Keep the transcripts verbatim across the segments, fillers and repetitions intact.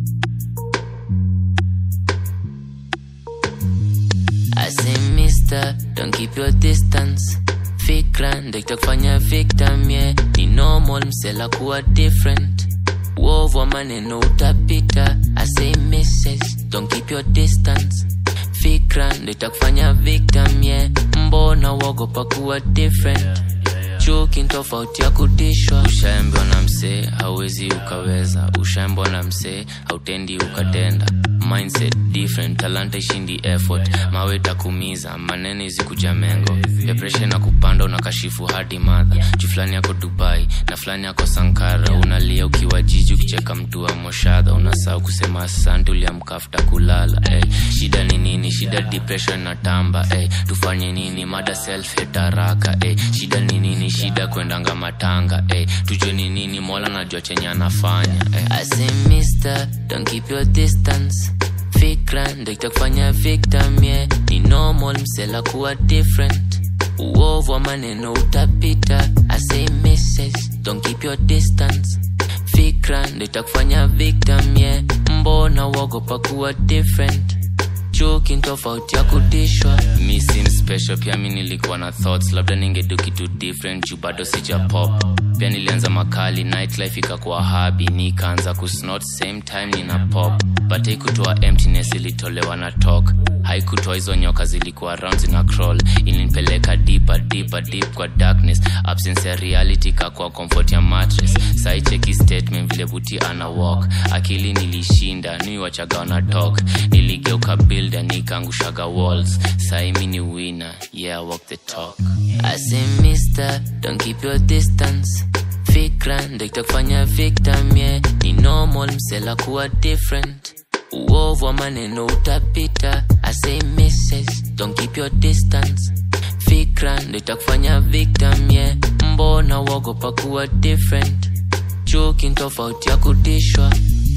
I say mister, don't keep your distance. Fikra ndio kufanya victim, yeah. Ni normal msela kuwa different. Uovu wa maneno utapita. I say missus, don't keep your distance. Fikra ndio kufanya victim, yeah. Mbona wagopa kuwa different? Chuki tofauti ya kudishwa. Ushaambiwa na msee hauwezi ukaweza. Ushaambiwa na msee hautendi ukatenda. Mindset different, talanta ishindi effort. Mawe takumiza, manene zikuja mengo. Depression na kupanda unakashifu hadi madha. Juflani yako Dubai, na flani yako Sankara. Unalia ukiwa jiji ukicheka mtu wa moshadha. Unasahau kusema asante uliamkafuta kulala, eh. Shida ni nini? Shida depression na tamba, eh. Tufanye nini? Mada self hate haraka, eh. Shida ni nini? Shida kuendanga matanga, eh. Tujue ni nini? Mola najua chenye anafanya, eh. I say mister, don't keep your distance. Fikra ndio itakufanya victim, yeah. Ni normal msela kuwa different. Uovu wa maneno utapita. I say missus, don't keep your distance. Fikra ndio itakufanya victim, yeah. Mbona wagopa kuwa different? Chuki tofauti ya kudishwa. Me seem special, pia mimi nilikuwa na thoughts labda ningedo kitu different, juu bado sija pop. Pia nilianza makali, nightlife ikakuwa hobby, nikaanza kusnort same time nina pop. But haikutoa emptiness, ilitolewa na talk. Haikutoa hizo nyoka zilikuwa round zina crawl. Ilinipeleka deeper, deeper, deep kwa darkness. Absence ya reality kakua comfort ya mattress. Sai cheki statement vile buti ana walk. Akili nilishinda, nui wachaga wana talk. Niligeuka builder, nikaangushaga walls. Sai mini winner, yeah, walk the talk. I say mister, don't keep your distance. Fikra ndio itakufanya victim, yeah. Ni normal msela kuwa different. Uovu wa maneno utapita. I say missus, don't keep your distance. Fikra ndio itakufanya victim, yeah. Mbona wagopa kuwa different? Chuki tofauti ya kudishwa.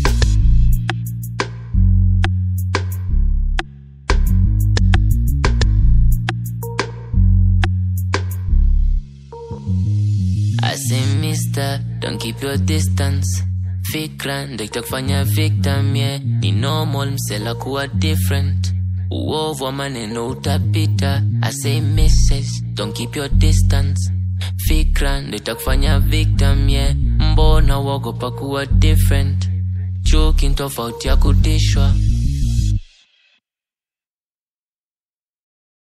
I say mister, don't keep your distance. Fikra ndio itakufanya victim, yeah. Ni normal msela kuwa different. Uovu wa maneno utapita. I say missus, don't keep your distance. Fikra ndio itakufanya victim, yeah. Mbona wagopa kuwa different? Chuki tofauti ya kudishwa.